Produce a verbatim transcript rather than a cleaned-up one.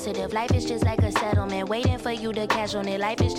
sensitive. Life is just like a settlement, waiting for you to cash on it. Life is